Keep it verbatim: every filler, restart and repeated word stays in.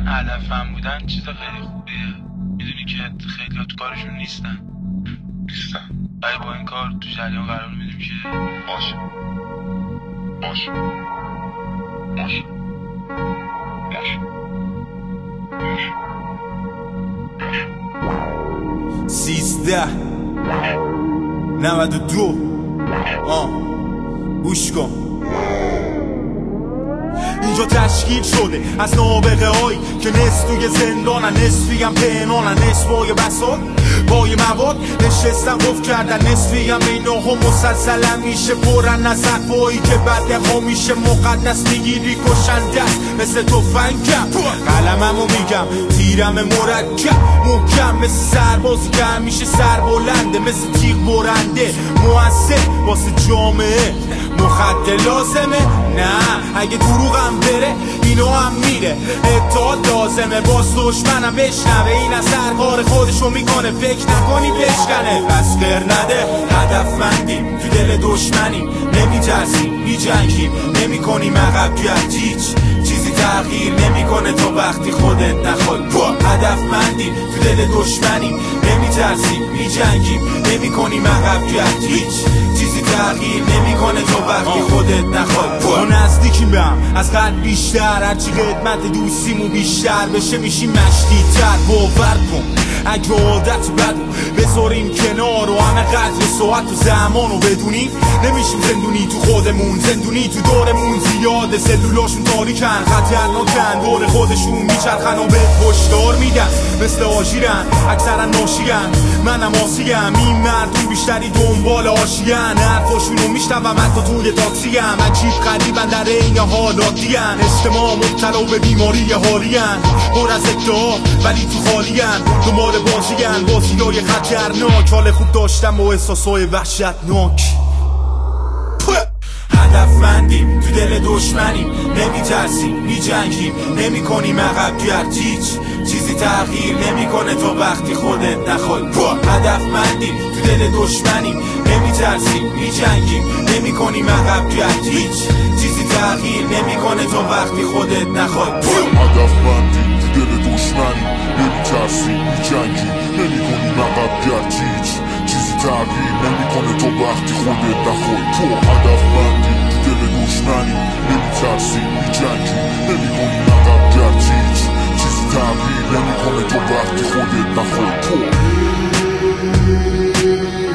هدفم بودن چیز خیلی خوبیه. میدونی که خیلی ها تو کارشون نیستن نیستن ولی با این کار تو جریان قرار میدیم که باشه باشه باشه باشه سیزده نود و دو آه گوش کن. اینجا تشکیل شده از نابغه هایی که نصف توی زندانن، نصفی هم پنهانن، نصفای بساط بای مواد نشستن قفل کردن، نصفی هم اینها مسلسلا میشه پرن از حرفایی که بعد ها میشه مقدس میگیری کشن دست مثل توفنگم. قلممو میگم تیرم مرکب محکم مثل سربازی که همیشه سر بلنده، مثل تیغ برنده موثر واسه جامعه. مخدر لازمه؟ نه اگه دروغم بره اینو هم میره. اتحاد لازمه باز دشمنم بشنوه این از سر کار خودشو میکنه، فکر نکنی بشکنه. پس غیر نده هدفمندیم تو دل دشمنیم، نمیترسیم میجنگیم نمیکنیم عقب گرد، هیچ چیزی تغییر نمیکنه تا وقتی خودت نخوای. هدفمندیم تو دل دشمنیم، نمیترسیم میجنگیم نمیکنیم عقب گرد، هیچ چیزی تغییر نمیکنه تا وقتی خودت نخوای. ما نزدیکیم به هم از قلب بیشتر، هرچی قدمت دوستیمو بیشتر بشه میشیم مشتی‌تر. باور کن اگه عادت بدو بذاریم کنار و همه قدر ساعت و زمانو بدونیم، نمیشیم زندونی تو خودمون، زندونی تو دورمون زیاده. سلولاشون تاریکن خطرناکن، دور خودشون میچرخن و به هشدار میدن مثل آژیرن، اکثرا ناشیان منم آسیم. این مردم بیشتری دنبال آشیان، حرفاشونو میشنوم حتی توی تاکسیم. عجیب غریبن در این حالاتیان، اجتماع مبتلا به بیماری حالین، پر از ادعا ولی تو خالین، دنبال بازیان بازیای خطرناک. حال خوب داشتم با احساسای وحشتناک. هدفمندیم تو دل دشمنیم، نمیترسیم میجنگیم نمیکنیم عقب گرد، هیچ چیزی تغییر نمیکنه تا وقتی خودت نخوای. هدفمندیم تو دل دشمنیم، نمیترسیم میجنگیم نمیکنیم عقب گرد، هیچ چیزی تغییر نمیکنه تا وقتی خودت نخوای. هدفمندیم تو دل دشمنیم، نمیترسیم میجنگیم نمیکنیم عقب گرد، هیچ چیزی تغییر نمیکنه تا وقتی خودت نخوای. تو هدفمندیم تو دل دشمنیم، نمیترسیم میجنگیم نمیکنیم عقب گرد، هیچ چیزی تغییر نمیکنه تا وقتی خودت نخوای. تو